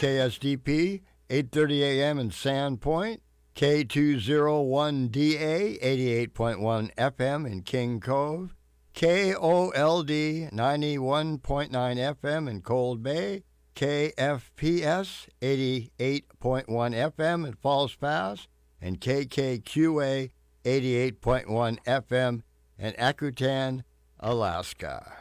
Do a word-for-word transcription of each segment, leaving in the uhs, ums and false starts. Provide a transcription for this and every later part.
K S D P, eight thirty A M in Sandpoint, K two oh one D A, eighty-eight point one F M in King Cove, K O L D, ninety-one point nine F M in Cold Bay, K F P S, eighty-eight point one F M in Falls Pass, and K K Q A, eighty-eight point one F M in Akutan, Alaska.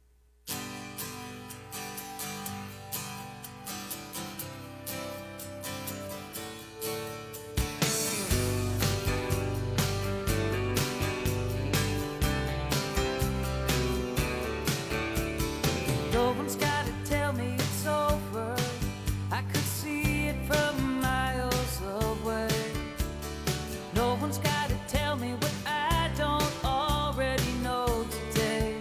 No one's gotta tell me it's over. I could see it from miles away. No one's gotta tell me what I don't already know today.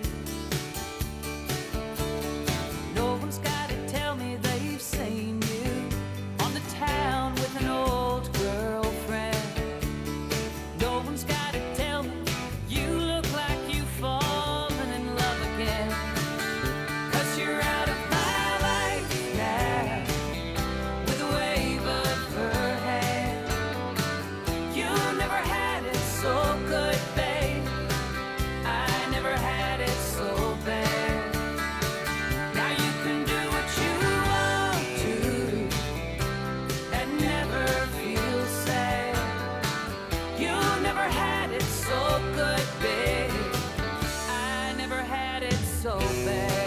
No one's gotta tell me they've seen you on the town with an old girlfriend. No one's gotta tell me you look like you've fallen in love again. You're out of my life now, with a wave of her hand. You never had it so good, babe. I never had it so bad. Now you can do what you want to and never feel sad. You never had it so good, babe. I never had it so bad.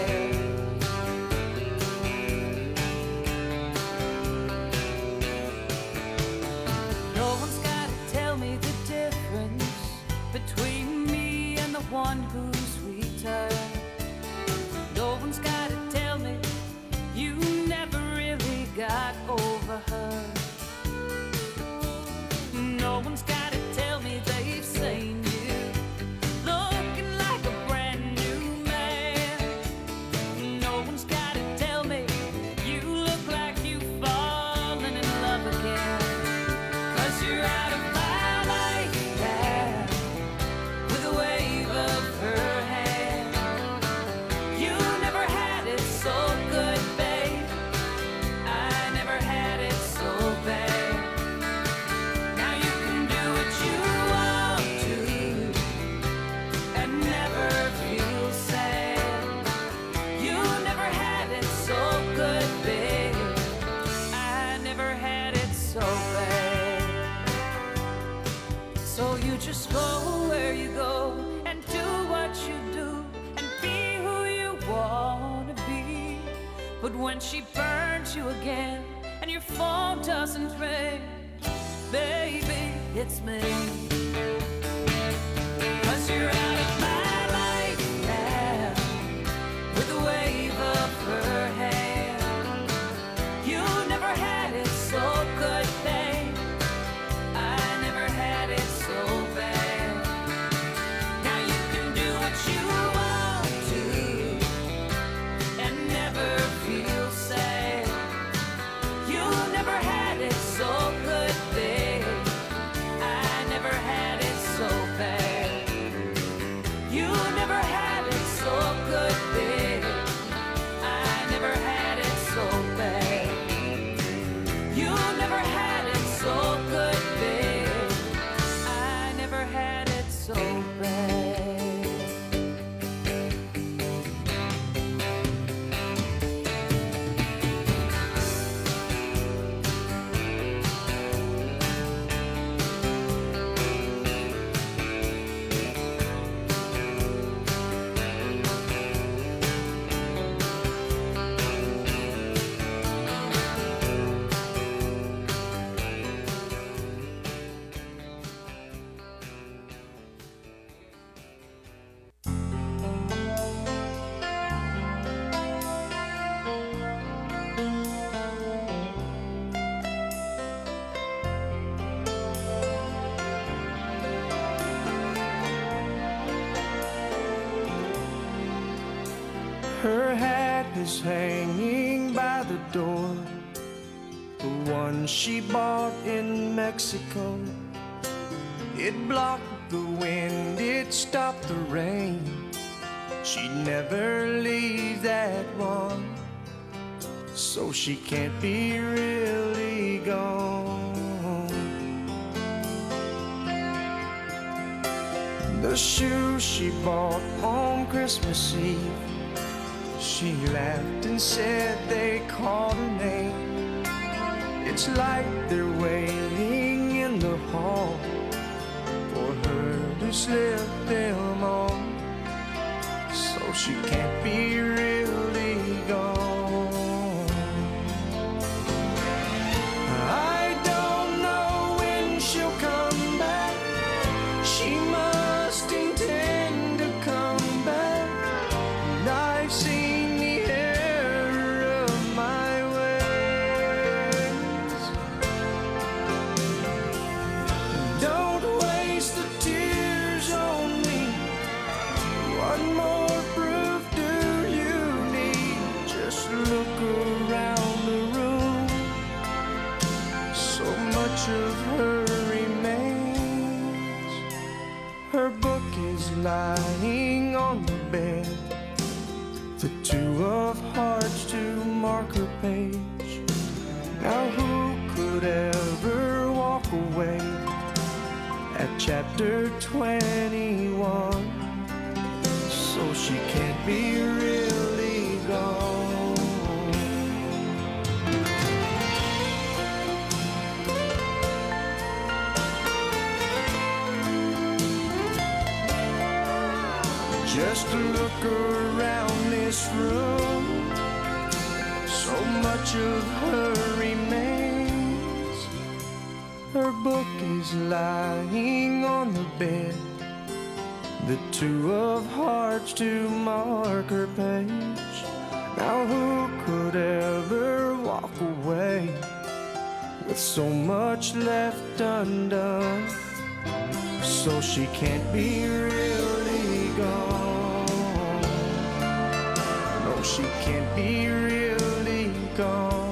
Between me and the one who's sweeter. No one's gotta tell me you never really got over her. No one's gotta tell me they've seen you looking like a brand new man. No one's gotta tell me you look like you've fallen in love again. 'Cause you're out of my life now, wave of her hand. You never had it so good, babe. I never had it so bad. Now you can do what you want to and never feel sad. You never had it so good, babe. I never had it so bad. So you just go where you go and do what you do and be who you wanna be. But when she burns you again and your phone doesn't ring, baby, it's me. 'Cause you're out of my life now, with the wave of her hand. You never had it so good, babe. I never had it so bad. Now you can do what you want to and never feel sad. You never had it so good, babe. I never had it so bad. You never had it so good, babe. I never had it so bad. You never had it so good, babe. I never had it so bad. Her hat is hanging by the door, the one she bought in Mexico. It blocked the wind, it stopped the rain. She'd never leave that one. so she can't be really gone. The shoes she bought on Christmas Eve, she laughed and said they called her name. It's like they're waiting in the hall for her to slip them on, so she can't be really gone. I don't know when she'll come back. She must intend to come back. And I've seen the error of my ways. Don't waste the tears on me. What more proof do you need? Just look around the room. So much of her remains. Her book is lying on the bed, the two of hearts to mark her page. Now who could ever walk away at chapter twenty-one, so she can't be really gone. Just look around this room. So much of her remains. Her book is lying on the bed, the two of hearts to mark her page. Now who could ever walk away with so much left undone, so she can't be really gone. No, she can't be really gone.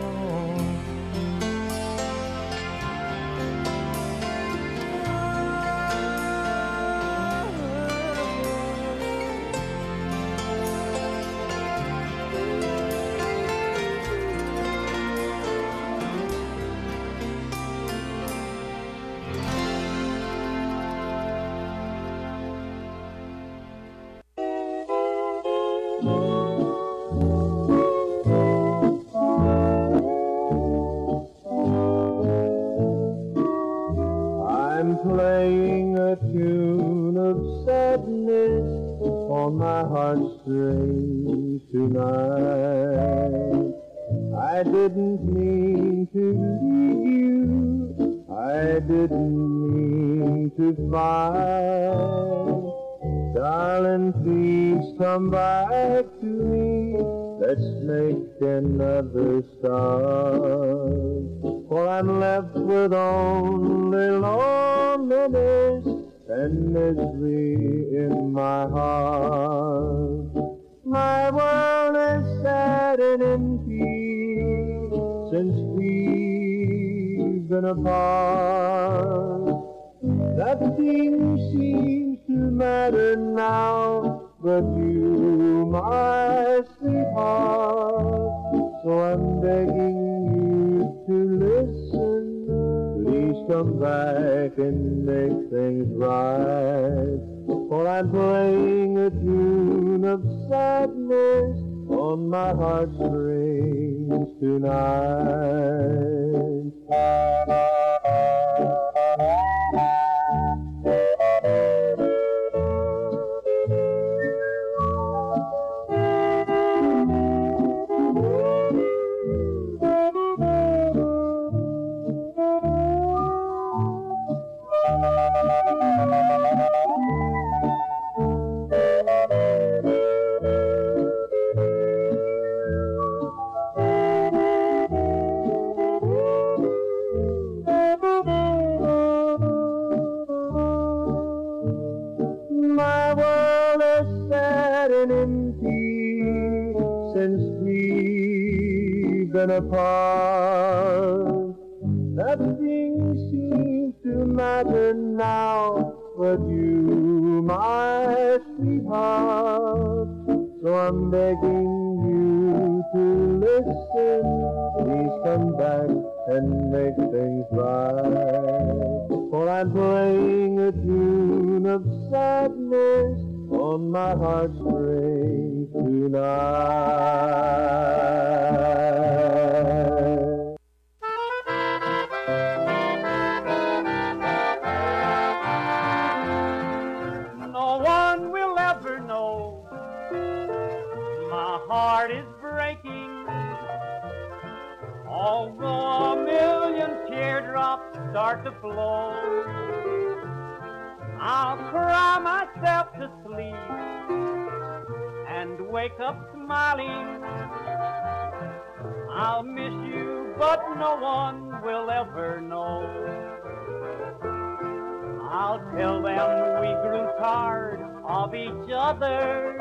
I'm playing a tune of sadness on my heartstrings tonight. I didn't mean to leave you, I didn't mean to fight. Darling, please come back to me, let's make another start. For I'm left with only loneliness and misery in my heart. My world is sad and empty since we've been apart. Nothing seems to matter now but you, my sweetheart. So I'm begging you to listen. Please come back and make things right. For I'm playing a tune of sadness on my heartstrings tonight. My world is sad and empty since we've been apart. Nothing seems to matter now but you, my sweetheart. So I'm begging you to listen, please come back and make things right. For I'm playing a tune of sadness on my heartstrings tonight. No one will ever know my heart is breaking, although a million teardrops start to flow. I'll cry myself to sleep and wake up smiling. I'll miss you, but no one will ever know. I'll tell them we grew tired of each other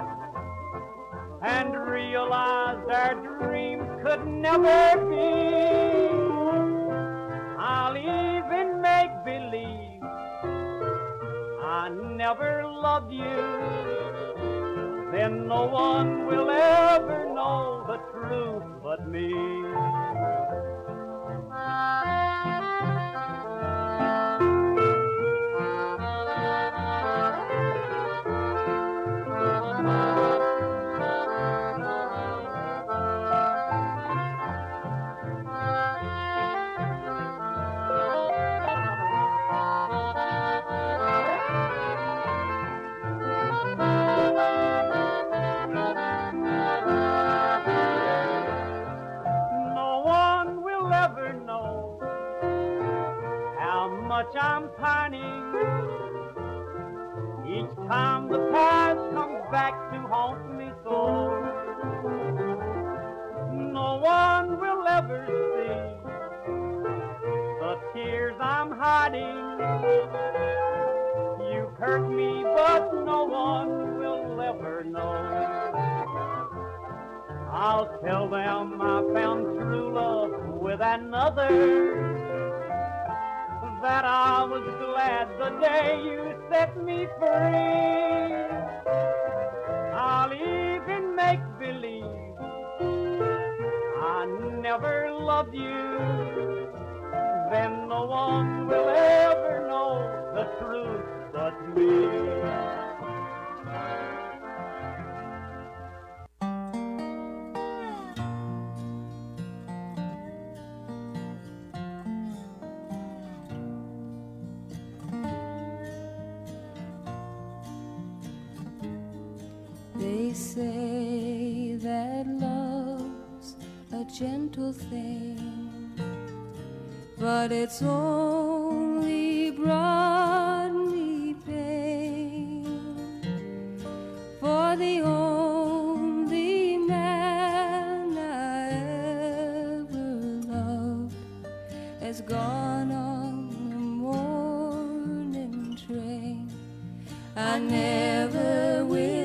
and realized our dreams could never be. I'll even make believe I never loved you. Then no one will ever know the truth but me. I'm pining each time the past comes back to haunt me so. No one will ever see the tears I'm hiding. You hurt me, but no one will ever know. I'll tell them I found true love with another, that I was glad the day you set me free. I'll even make believe I never loved you. Then no one will ever know the truth but me. They say that love's a gentle thing, but it's only brought me pain. For the only man I ever loved has gone on the morning train. I never will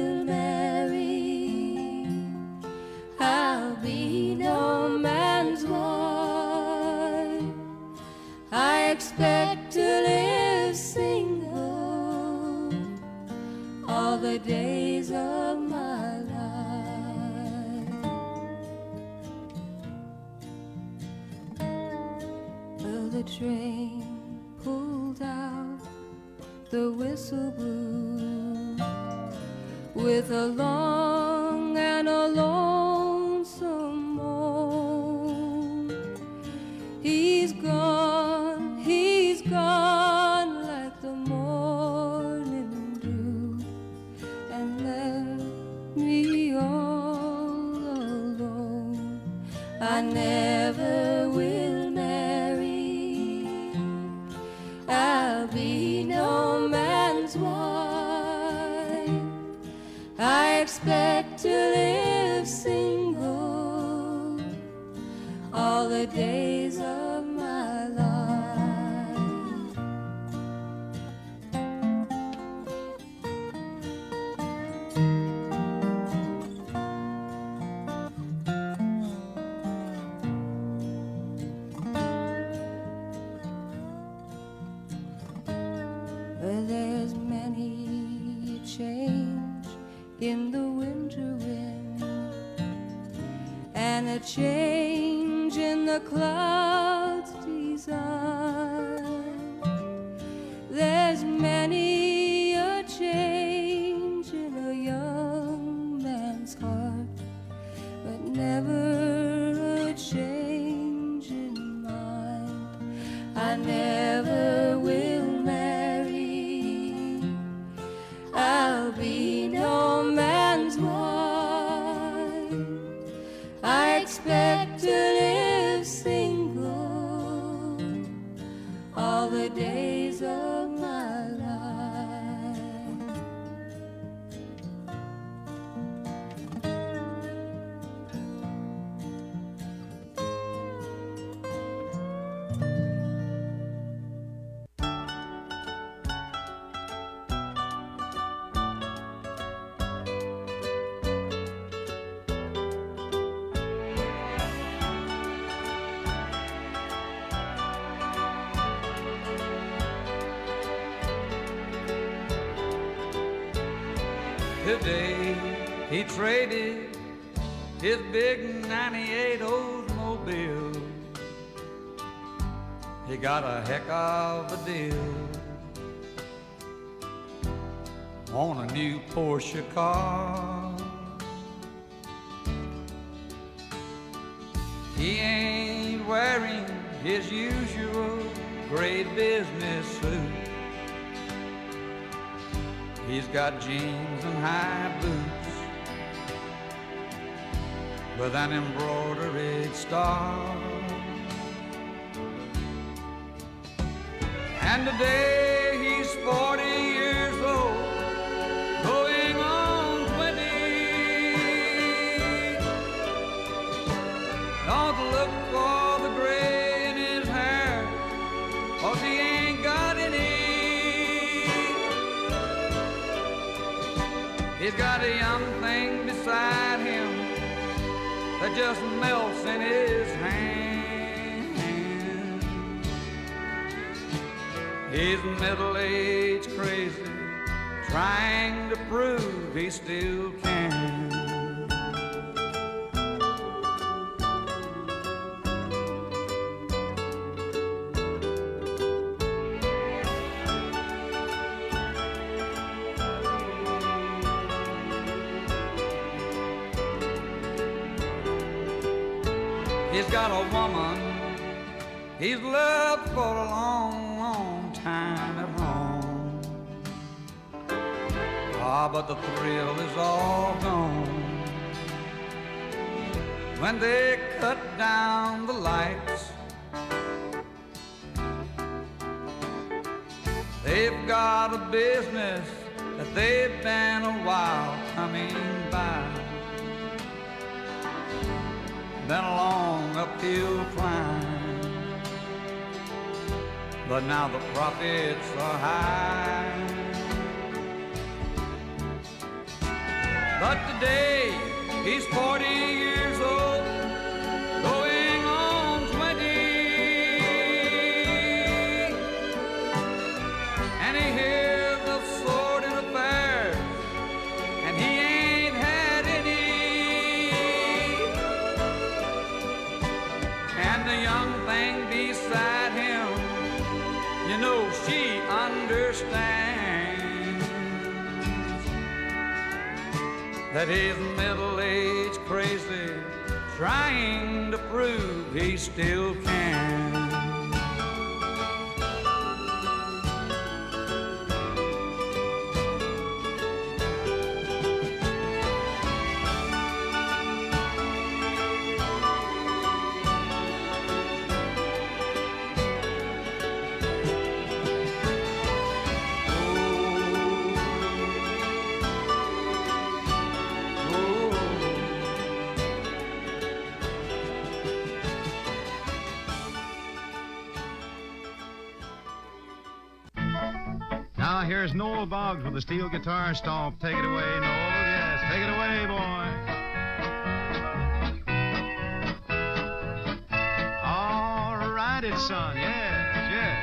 expect to live single all the days of my life. Well, the train pulled out, the whistle blew, with a long and a lonesome moan. He's gone, he's gone like the morning dew, and left me all alone. I never will marry, I'll be no man's wife. I expect to live single all the days of my life. Well, there's many a change in the winter wind, change in the clouds' design. There's many a change in a young man's heart, but never a change in mine. I never will marry, I'll be no man's wife. I expect to live single all the days of my life. Today he traded his big ninety-eight Oldsmobile. He got a heck of a deal on a new Porsche car. He ain't wearing his usual gray business suit. He's got jeans and high boots with an embroidered star. And today he's forty years old, going on twenty. Don't look for the gray in his hair, 'cause he ain't got any. He's got a young thing beside him that just melts in his hand. He's middle-aged crazy, trying to prove he still can. He's got a woman he's loved for a long, long time at home. Ah, but the thrill is all gone when they cut down the lights. They've got a business that they've been a while coming by. Been a long uphill climb, but now the profits are high. But today he's forty years old, going on twenty, and he hears of sordid affairs, and he ain't had any. And the young thing beside him, you know she understands that he's middle-aged crazy, trying to prove he still can. Now here's Noel Boggs with the steel guitar stomp. Take it away, Noel. Yes, take it away, boy. All right, it's son. Yes, yes.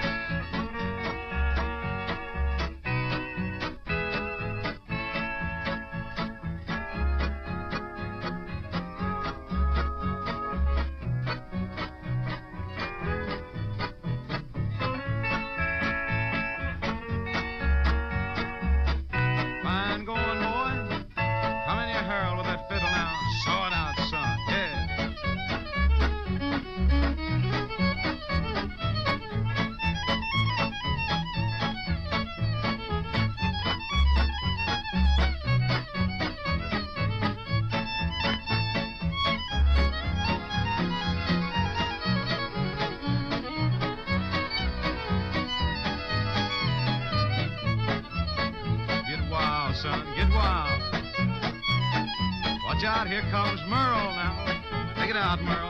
son. Get wild. Watch out, here comes Merle now. Take it out, Merle.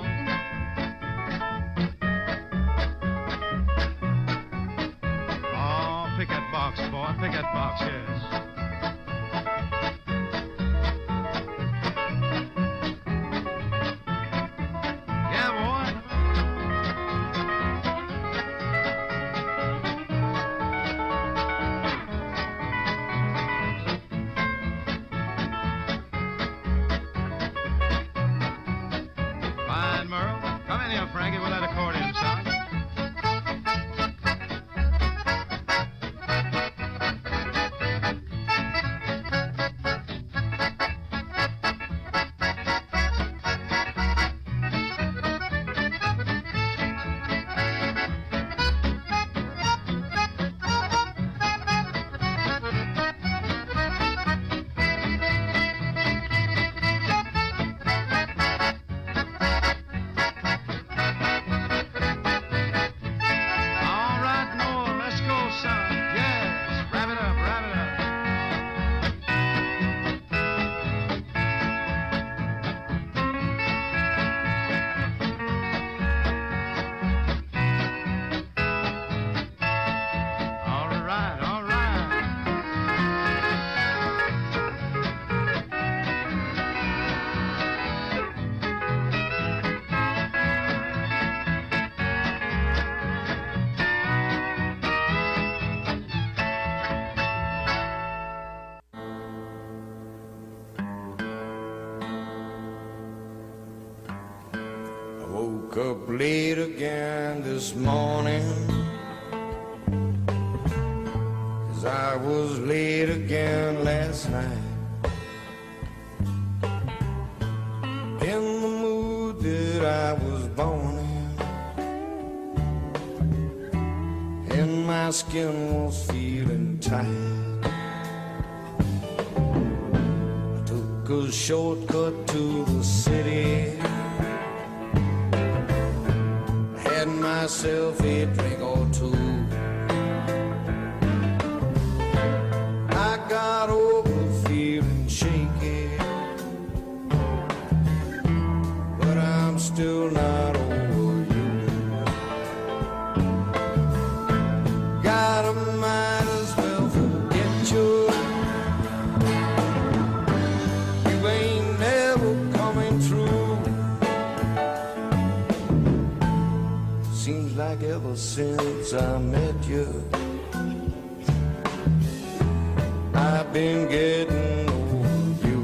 Oh, pick that box, boy. Pick that box, yes. Yeah, boy. Fine, Merle. Come in here, Frankie, with that accordion, son. All right, Noah, let's go, son. Yes, wrap it up, wrap it up. All right, all right. I woke up late again this morning, 'cause I was late again last night. In the mood that I was born in, and my skin was feeling tight. I took a shortcut to the city, had myself a drink or two. I got over feeling shaky, but I'm still not over you. God, I might as well forget you. You ain't never coming through. Seems like ever since I met you, I've been getting over you.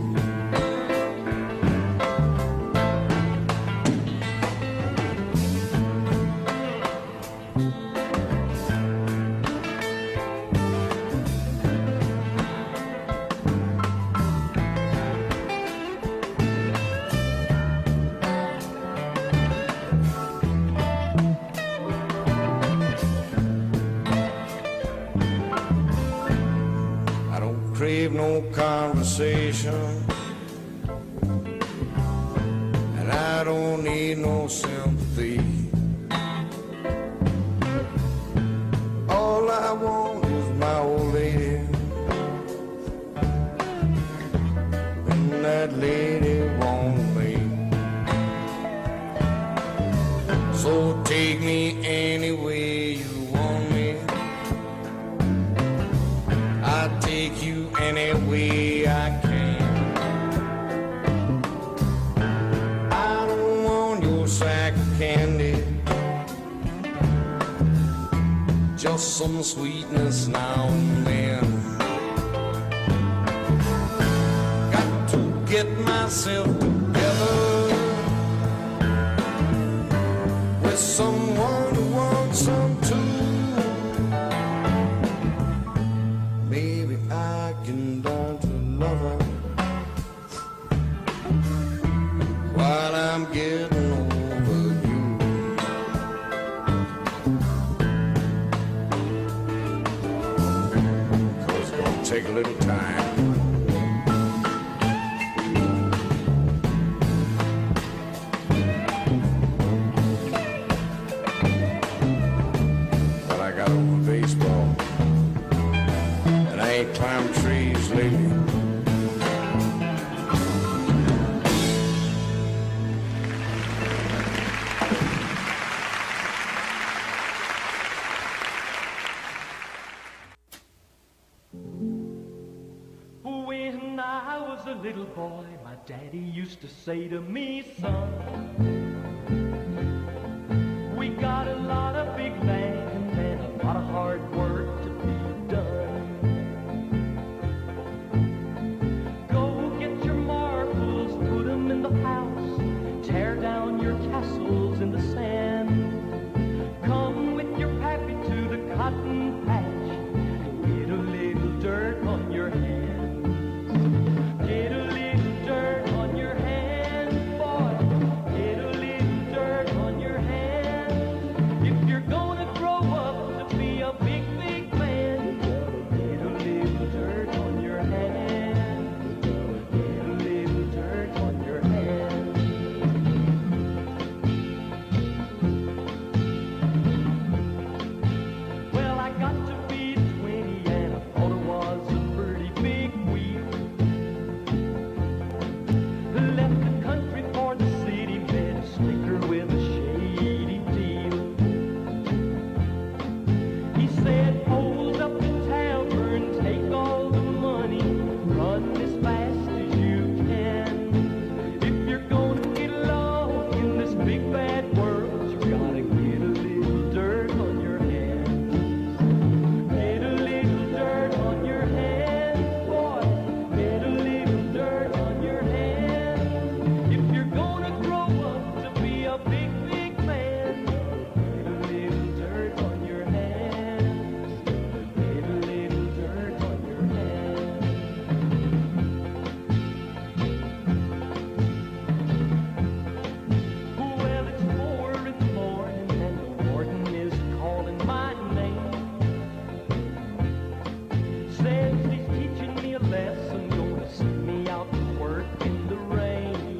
I don't crave no conversation, and I don't need no sympathy. All I want is my old lady, and that lady wants me. So take me any way you want me, I'll take you any way I can. I don't want your sack of candy, just some sweetness now and then. Got to get myself together with someone who wants some too. Maybe I can learn to love her while I'm getting over you. 'Cause it's gonna take a little time. lady. When I was a little boy, my daddy used to say to me, son, we got a lot of big land and a lot of hard work to be done. Go get your marbles, put them in the house, tear down your castles in the sand. Come with your pappy to the cotton patch and get a little dirt on your hands. Get a little dirt on your hands, boy. Get a little dirt on your hands. If you're gonna grow up to be a big, big man, get a little dirt on your hands. Get a little dirt on your hands. Well, I got to be twenty and I thought it was a pretty big wheel. Left the country for the city, met a slicker with a shady deal. He said, hold up the tavern, take all the money, run as fast as you can. If you're gonna get along in this big bad world, you gotta get a little dirt on your hands. Get a little dirt on your hands, boy. Get a little dirt on your hands. If you're gonna grow up to be a big, big man, get a little dirt on your hands. Get a little dirt on your hands. Well, it's four in the morning and the warden is calling my name. Says he's teaching me a lesson, gonna send me out to work in the rain.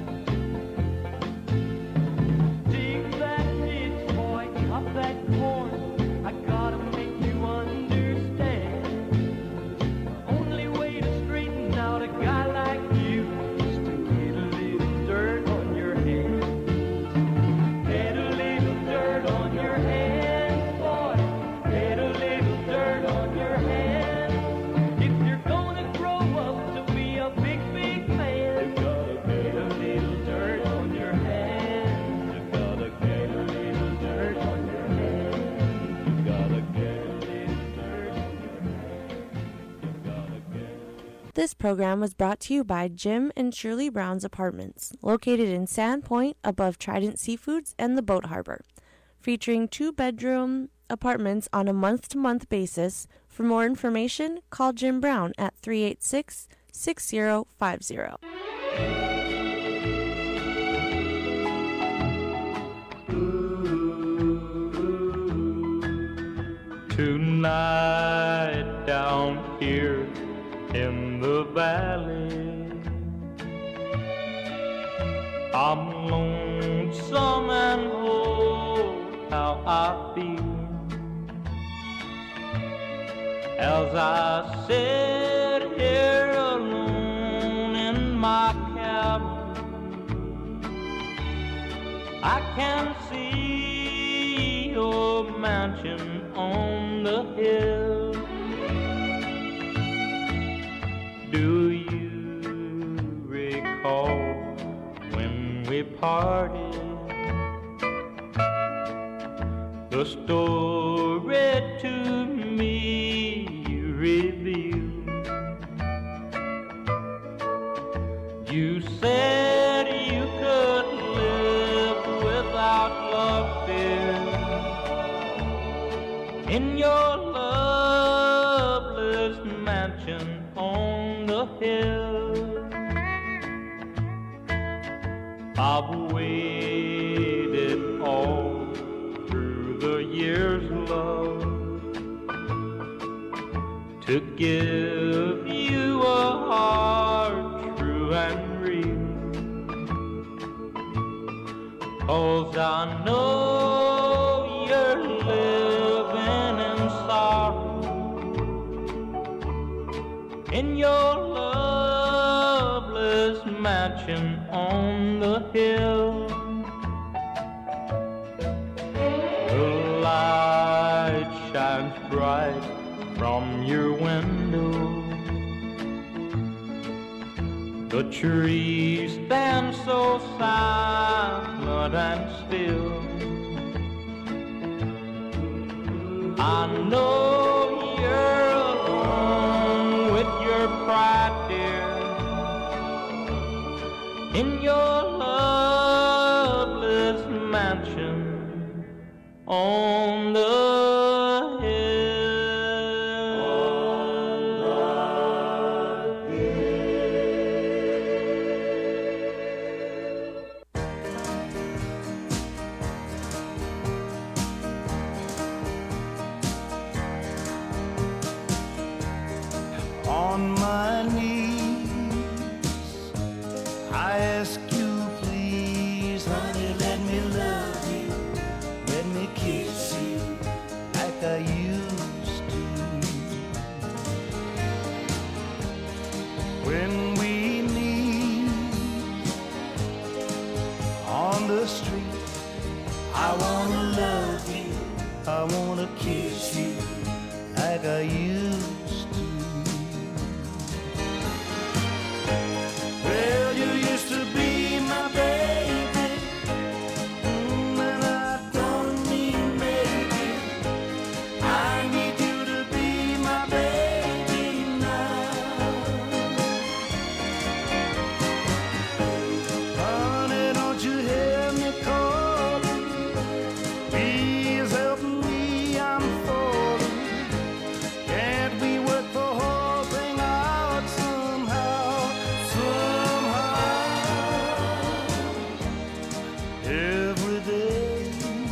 Dig that ditch, boy, chop that corn. I gotta make you understand. Only way to straighten out a guy like you is to get a little dirt on your hands. Get a little dirt on your hands, boy. Get a little dirt on your hands. If you're gonna grow up to be a big, big man, you gotta get a little dirt on your hands. You gotta get a little dirt on your hands. You gotta get a little dirt on your hands. You gotta get. This program was brought to you by Jim and Shirley Brown's Apartments, located in Sandpoint above Trident Seafoods and the Boat Harbor, featuring two-bedroom apartments on a month-to-month basis. For more information, call Jim Brown at three eight six, six zero five zero. Tonight down here in the valley, I'm lonesome and oh, how I feel as I sit here alone in my cabin. I can see your mansion on the hill. Do you recall when we parted? The story to me you revealed. You said you could live without love fear in your loveless mansion on the hill. I've waited all through the years, love, to give you a heart true and real. 'Cause I know you're living in sorrow in your shines bright from your window. The trees stand so silent and still. I know you're alone with your pride, dear, in your loveless mansion on the on my knees, I ask you, please, honey, let me love you, let me kiss you like I used to. When we meet on the street, I wanna love you, I wanna kiss you like I used to. Well, you used to be my baby, mm, and I don't mean maybe. I need you to be my baby now. Honey, don't you hear me calling? Please help me, I'm falling. Can't we work the whole thing out somehow? Every day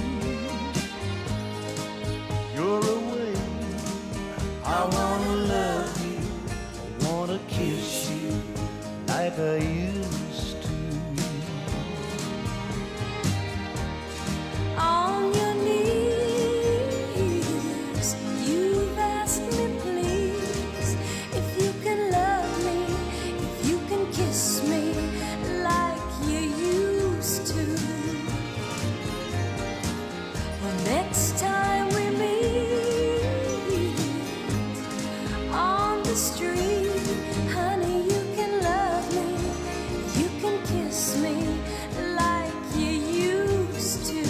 you're away, I wanna love you, I wanna kiss you like I used to. On your knees, you've asked me, please, if you can love me, if you can kiss me like you used to. Well, next time we meet on the street, honey, you can love me, you can kiss me like you used to.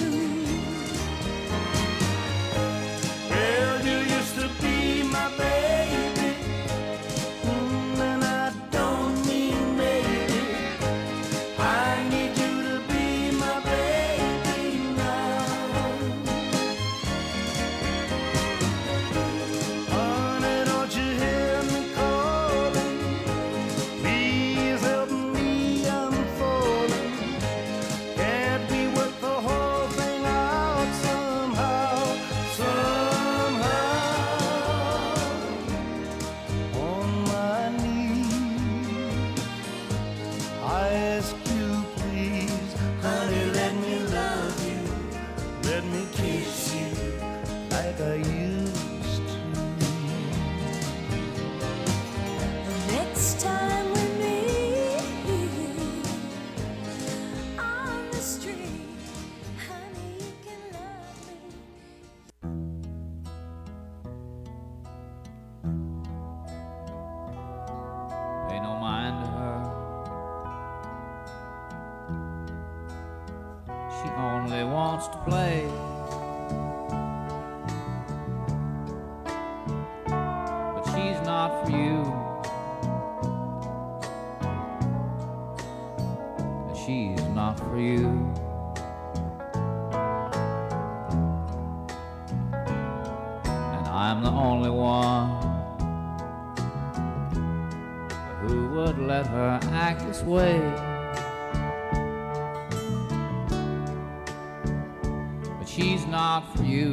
Well, you used to be my baby, mm, and I don't mean maybe. I need you to be my baby now. Honey, don't you hear me calling? Please help me, I'm falling. Can't we work the whole thing out somehow, somehow? On my knees, I ask you, please, honey, let me love you, let me kiss you like I used to. The next time we meet on the street, honey, you can love me. Pay no mind to her. She only wants to play. But she's not for you. She's not for you. And I'm the only one who would let her act this way. But she's not for you.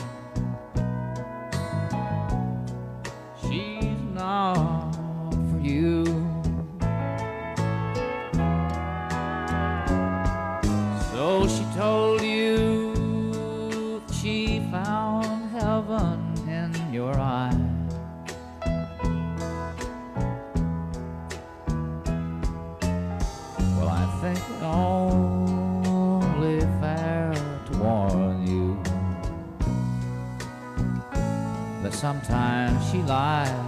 She's not for you. So she told you that she found heaven in your eyes. Well, I think it only fair to warn you that sometimes she lies,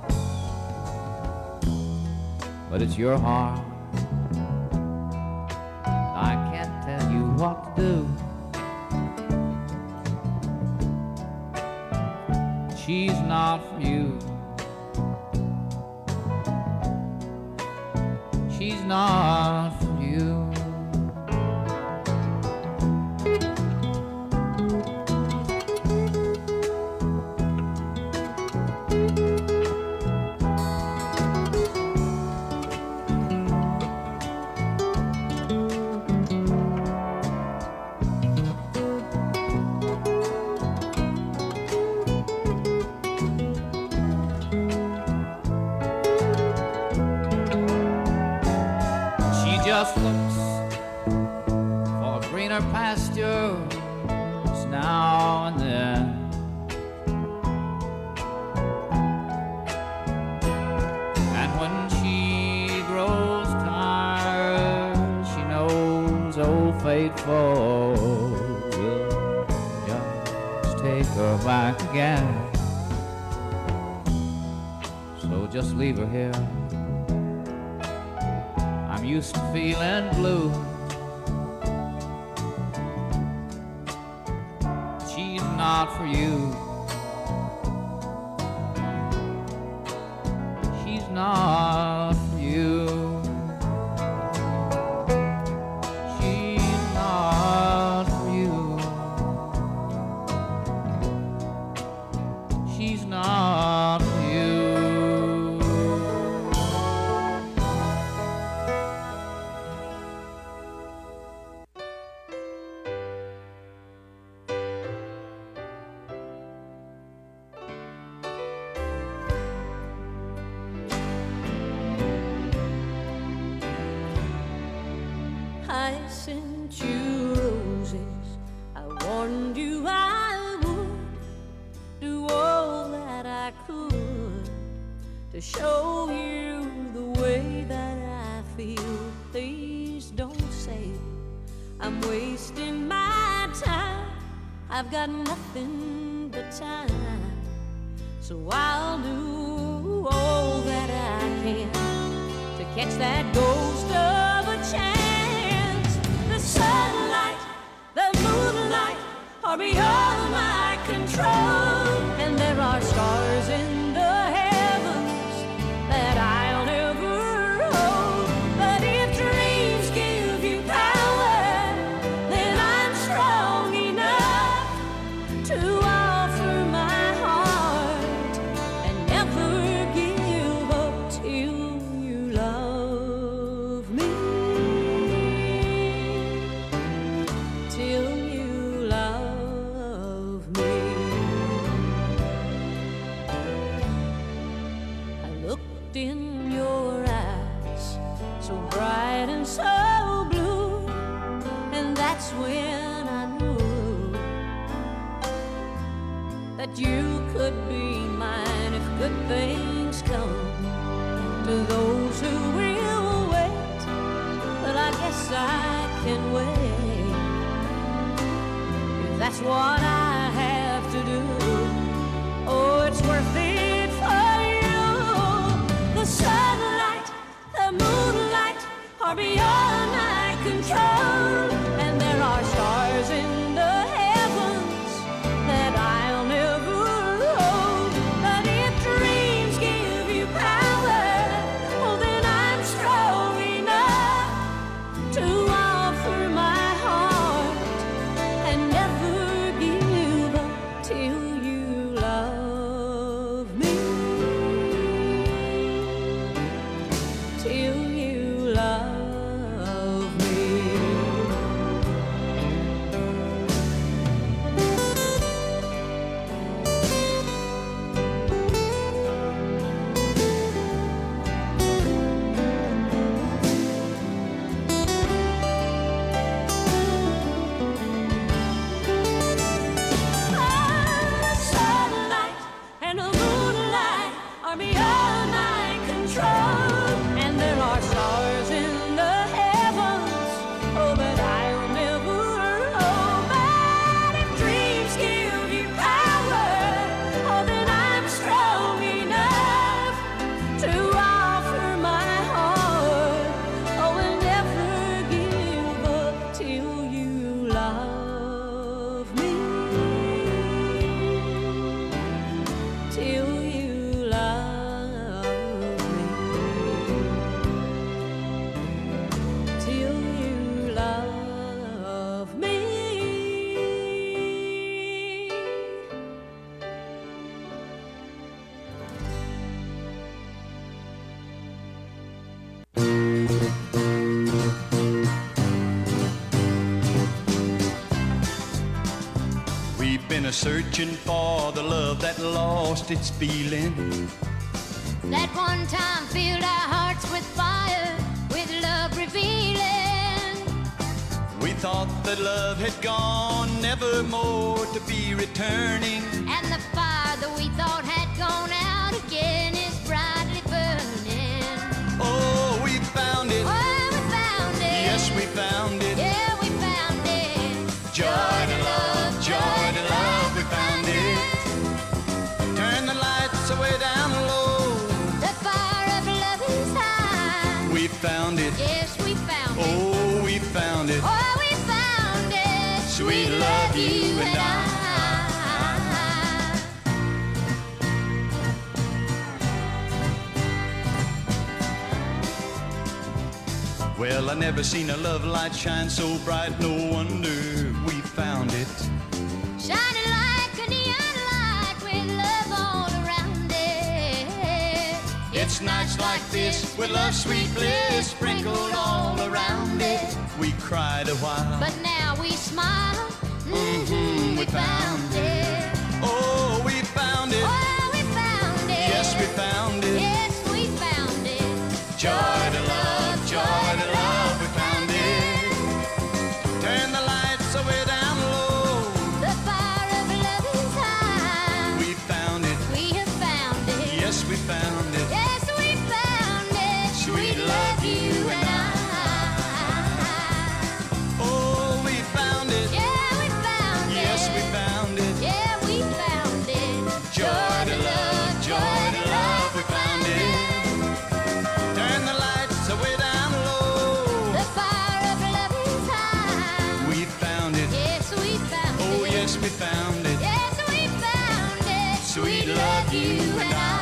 but it's your heart. I can't tell you what to do. She's not for you. She's not for you. Just looks for greener pastures now and then, and when she grows tired, she knows old faithful will just take her back again. So just leave her here. I'm used to feeling blue. She's not for you. She's not for you. She's not for you. She's not for you. I sent you roses. I warned you I would do all that I could to show you the way that I feel. Please don't say I'm wasting my time. I've got nothing but time, so I'll do all that I can to catch that ghost of a chance. Sunlight, the moonlight are beyond my control, and there are stars in the heavens that I'll never hold. But if dreams give you power, then I'm strong enough to offer my heart and never give up till you love me. Till you love me. I looked in your eyes, so bright and so blue, and that's when I knew that you could be mine if good things come to those who will wait. But I guess I can wait. That's what I have to do. Oh, it's worth it for you. The sunlight, the moonlight are beyond my control, and there are stars in the heavens that I'll never hold. But if dreams give you power, well then I'm strong enough to offer my heart and never give up till you love me. Till you love me. We've been a searching for the love that lost its feeling. That one time filled our hearts with fire, with love revealing. We thought that love had gone, never more to be returning. And the fire that we thought had gone out again is brightly burning. Oh, we found it. Oh, we found it. Yes, we found it. Yeah, we found it. Joy to love, joy to love, we found it. Turn the lights away down low. The fire of love is high. We found it. Yes, we found it. Oh, we found it. Oh, we found it. Sweet love, you and I. Well, I never seen a love light shine so bright, no wonder we found it. Shining like a neon light with love all around it. It's nights like this with love's sweet bliss sprinkled all around it. We cried a while, But now we smile. mm-hmm, we found it. Oh, we found it. Oh, we found it. Yes, we found it. Yes, we found it. Joy to love, joy to love, we found it. Turn the lights away down low. The fire of love is high. We found it. We have found it. Yes, we found it. Yes, we found it. Sweet love, you and I. Oh, we found it. Yeah, we found it. Yes, we found it. Yeah, we found it. Joy to love, joy to love, we found it. Turn the lights away down low. The fire of love is high. We found it. Yes, we found it. Oh, yes, we found it. Yes, we found it. Sweet love, you and I.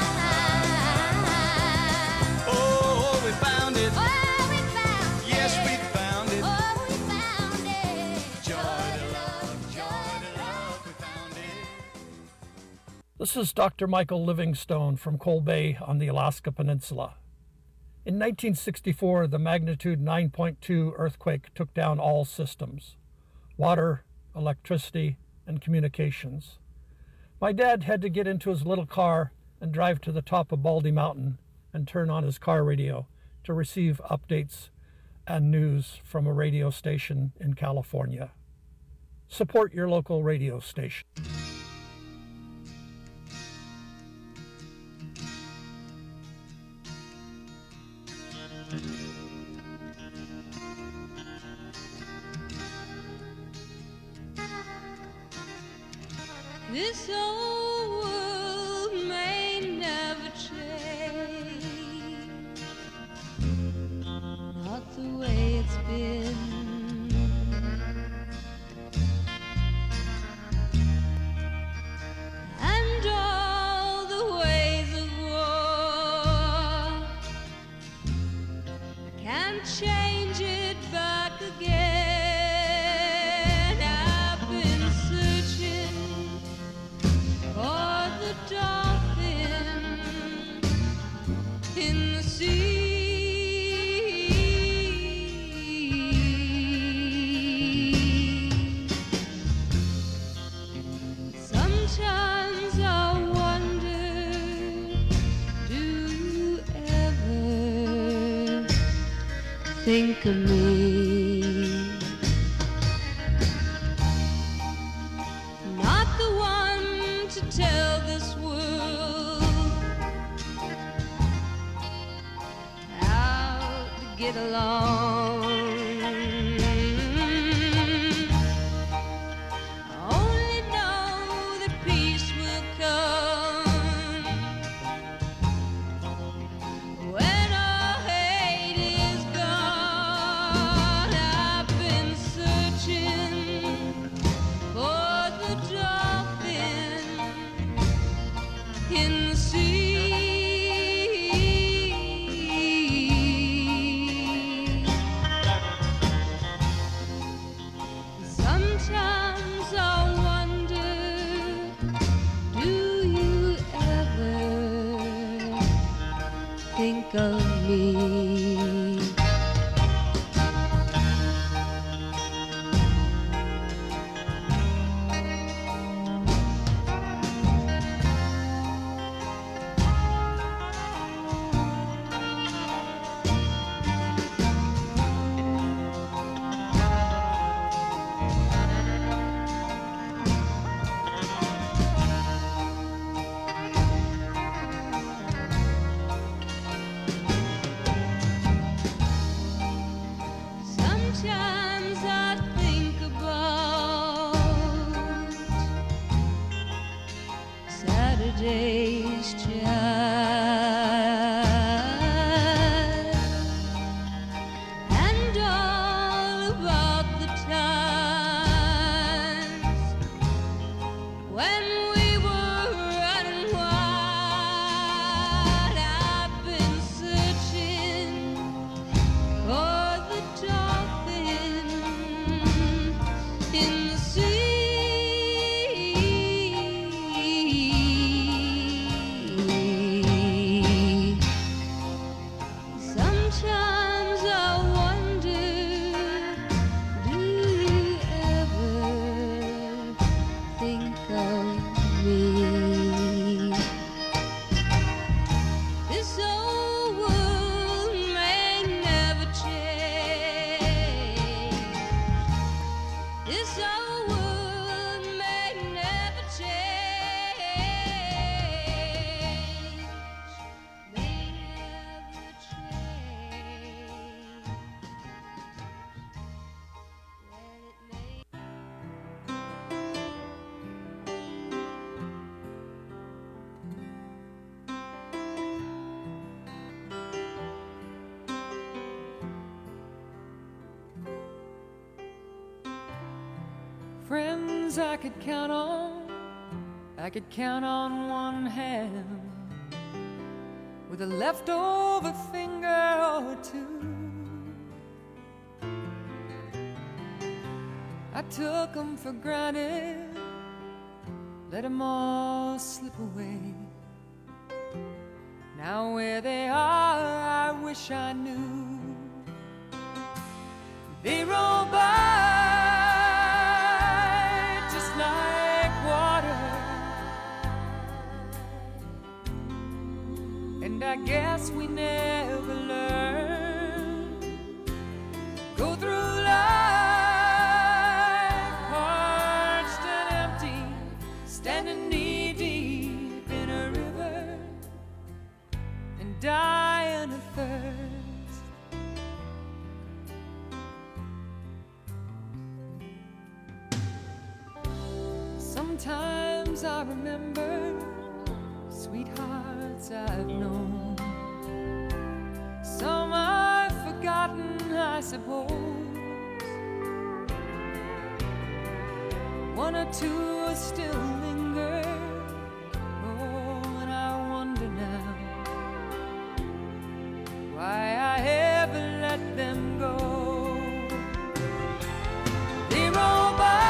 Oh, we found it. Oh, we found it. Yes, we found it. Oh, we found it. Joy to love, joy to love, we found it. This is Doctor Michael Livingstone from Coal Bay on the Alaska Peninsula. In nineteen sixty-four, the magnitude nine point two earthquake took down all systems: water, electricity, and communications. My dad had to get into his little car and drive to the top of Baldy Mountain and turn on his car radio to receive updates and news from a radio station in California. Support your local radio station. This old world may never change, not the way it's been. And all the ways of war can't change it back again. I've been searching for the dolphin in the sea. Sometimes I wonder, do you ever think of me? Not the one to tell this world how to get along. I only know that peace will come when all hate is gone. I've been searching for the dolphin in the sea. yesterday's child. And all about the times when we were running wild. I've been searching for the dolphin in the sea. Sometimes I wonder, do you ever think of me? This old world may never change. This old world may never change. May never change. Well, it may. Friends I could count on, I could count on one hand, with a leftover finger or two. I took them for granted, let them all slip away. Now where they are, I wish I knew. They roll by just like water, and I guess we never learn. Go through life parched and empty, standing knee deep in a river, and dying of thirst. Sometimes I remember sweethearts I've known. Some I've forgotten, I suppose. One or two still linger. Oh, and I wonder now why I ever let them go. They roll by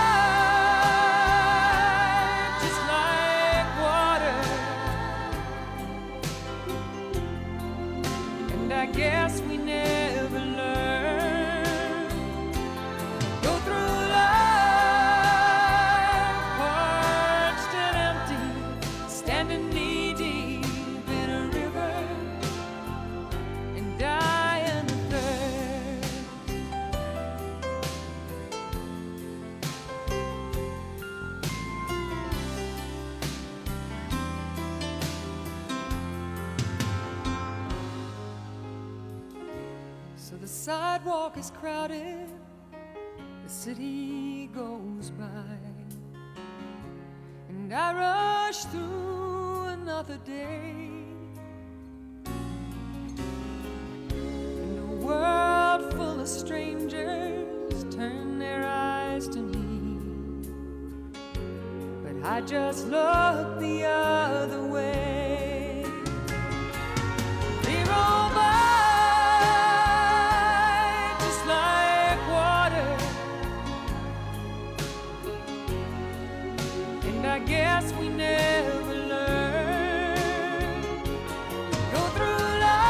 just like water, and I guess we never learn. Go through life parched and empty, standing knee deep in a river, and dying of thirst. So the sidewalk is crowded, the city goes by, and I rush through another day. And a world full of strangers turn their eyes to me, but I just look the other way. They roll by just like water, and I guess we never learn. Go through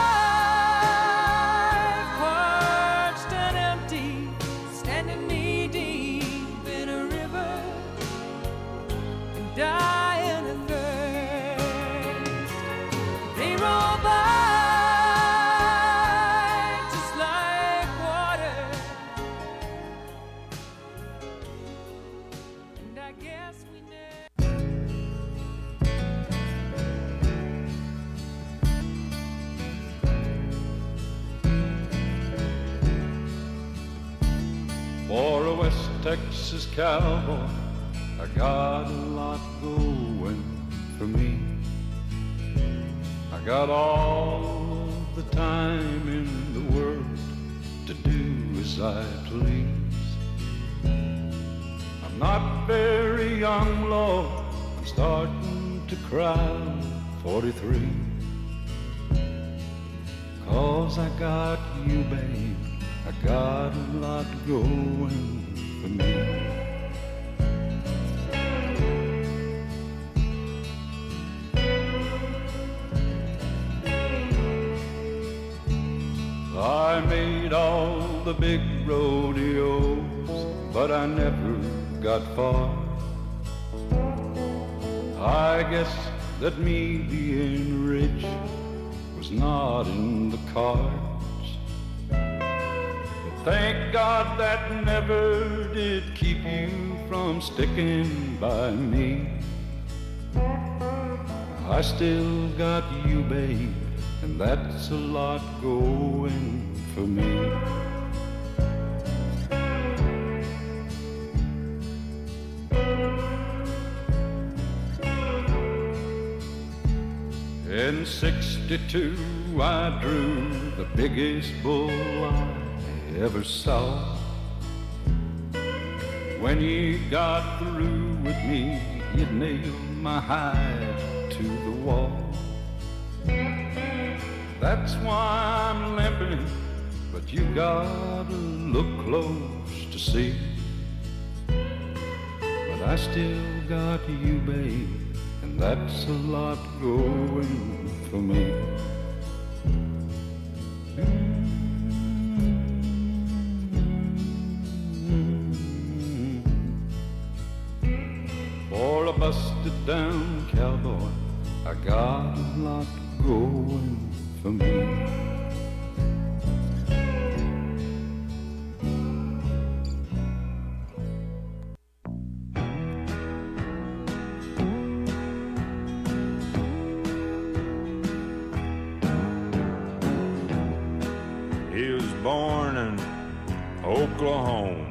life parched and empty, standing knee deep in a river, and dying of thirst. They roll by just like water, and I guess we never. For a West Texas cowboy, I got a lot going for me. I got all the time in the world to do as I please. I'm not very young, Lord, I'm starting to cry, forty-three. 'Cause I got you, babe, I got a lot going for me. I made all the big rodeos, but I never got far. I guess that me being rich was not in the cards. But thank God that never did keep you from sticking by me. I still got you, babe, and that's a lot going for me. In sixty-two I drew the biggest bull I ever saw. When you got through with me, you'd nail my hide to the wall. That's why I'm limping, but you gotta look close to see. But I still got you, babe, and that's a lot going for me. For a busted down cowboy, I got a lot going for me. He was born in Oklahoma,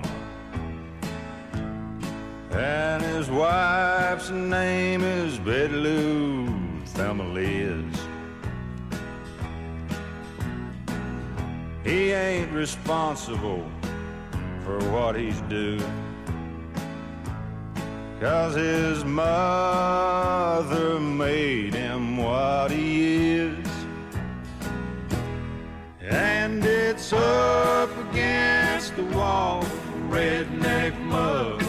and his wife's name is Betty Lou Thelma Liz. He ain't responsible for what he's doing, 'cause his mother made him what he is. And it's up against the wall, redneck mud.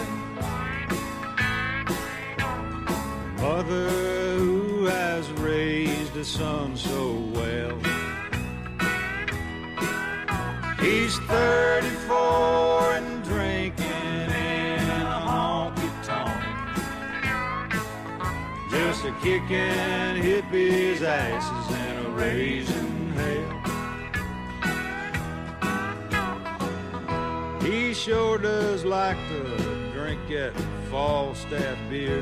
Mother who has raised a son so well. He's thirty-four and drinking in a honky-tonk, just a kicking hippies' asses and a raising hell. He sure does like to drink that Falstaff beer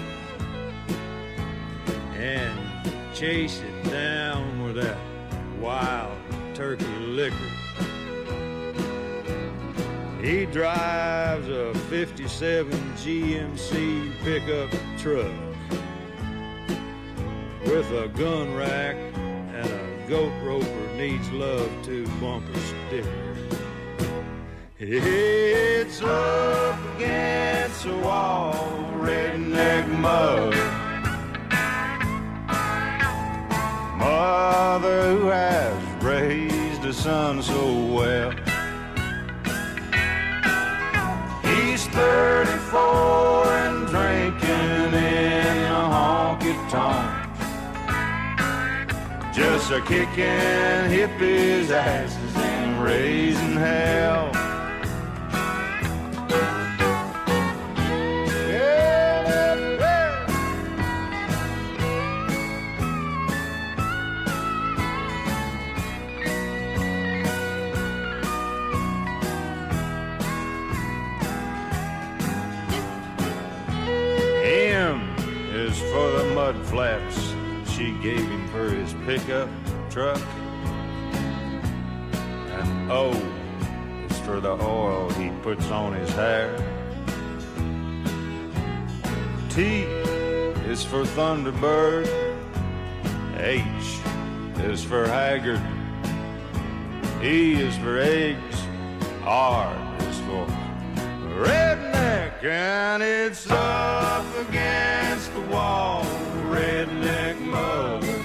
and chase it down with that wild turkey liquor. He drives a fifty-seven G M C pickup truck with a gun rack and a goat roper needs love to bumper sticker. It's up against the wall, redneck mud. Mother who has raised a son so well. He's thirty-four and drinking in a honky-tonk, just a kicking hippies' asses and raising hell. For the mud flaps she gave him for his pickup truck, and O is for the oil he puts on his hair. T is for Thunderbird, H is for haggard. E is for eggs. R is for redneck, and it's up against the wall, redneck mother.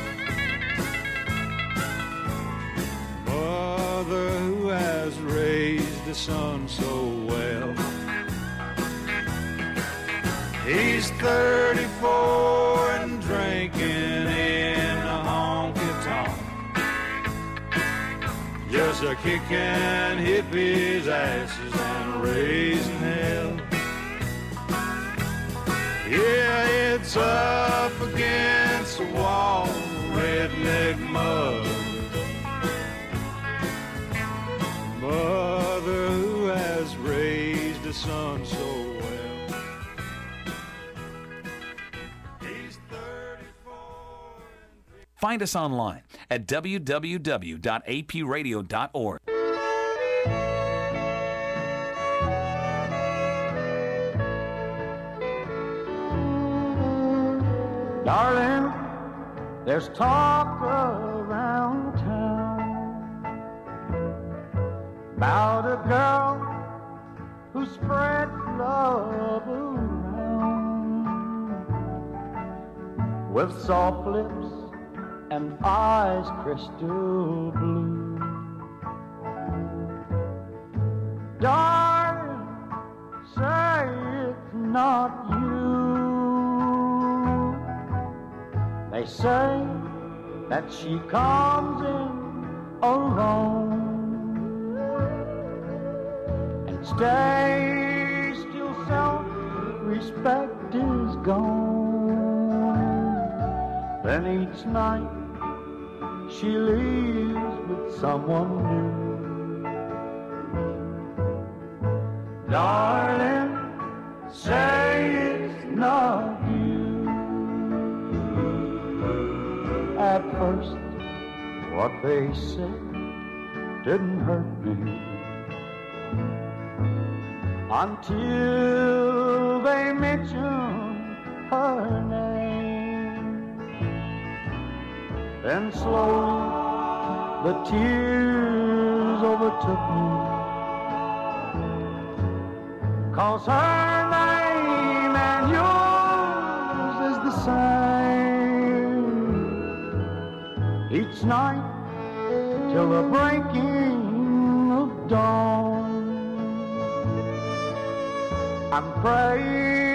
Mother who has raised a son so well. He's thirty-four and drinking in a honky-tonk, just a kicking hippies' asses and raising hell. Yeah, it's up against the wall, redneck mother. Mother who has raised a son so well. Find us online at w w w dot a p radio dot org. Darling, there's talk around town about a girl who spread love around with soft lips and eyes crystal blue. Darling, say it's not you. They say that she comes in alone and stays till self-respect is gone. Then each night she leaves with someone new. Darling, say it's not you. At first, what they said didn't hurt me until they mentioned her name. Then slowly the tears overtook me, 'cause her name and yours is the same. Each night till the breaking of dawn, I'm praying